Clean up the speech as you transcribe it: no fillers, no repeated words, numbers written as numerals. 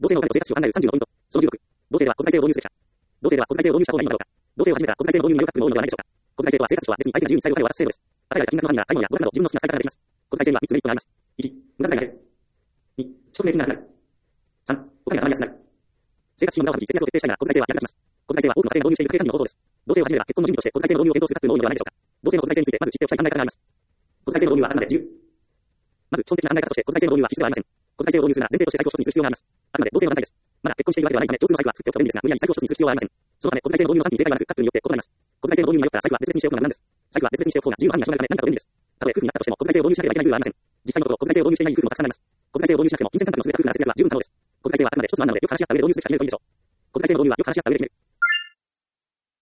同性のお金と生活費を考える30のポイント。その16。同性では小財政を導入すべきか。同性では小財政を導入した方がいいのだろうか。同性を始めたら小財政の導入に迷惑の多いのではないでしょうか。小財政とは生活費とは別に相手が自由に最後まで渡す制度です。与えられた金額の範囲や買い物や娯楽など自分の好きな使い方ができます。小財政には3つメリットがあります。1、無駄遣いが減る。2、所得税金がなくなる。3、お金がたまりやすくなる。生活費の無駄を省き節約を徹底したいなら小財政は役立ちます。小財政は多くの家庭が導入している家庭環境の方法です。同性を始めれば結婚の準備として小財政の導入を検討するかというのも多いのではないでしょうか。同性の小財政についてまず知っておきたい考え方があります。小財政の導入はあくまで自由。まず、基本的な考え方として小財政の導入は必須ではありません。小財政を導入するなら前提として財布を一つにする必要があります。あくまで同性の団体です。まだ結婚しているわけではないため、共通の財布は作っておくと便利ですが、無理やり財布を一つにする必要はありません。そのため、小財政の導入の賛否に正解はなく、各国によって異なります。小財政の導入に迷ったら財布は別々にしておくのが無難です。財布は別々にしておく方が自由の範囲が広がるため何かと便利です。たとえ夫婦になったとしても小財政を導入しなければいけないルールはありません。実際のところ、小財政を導入していない夫婦もたくさんあります。小財政を導入しなくても金銭感覚の優れた夫婦なら節約は十分可能です。小財政はあくまで一つの案なのでよく話し合った上で導入するしか決めるといいでしょう。小財政の導入はよく話し合った上で決める。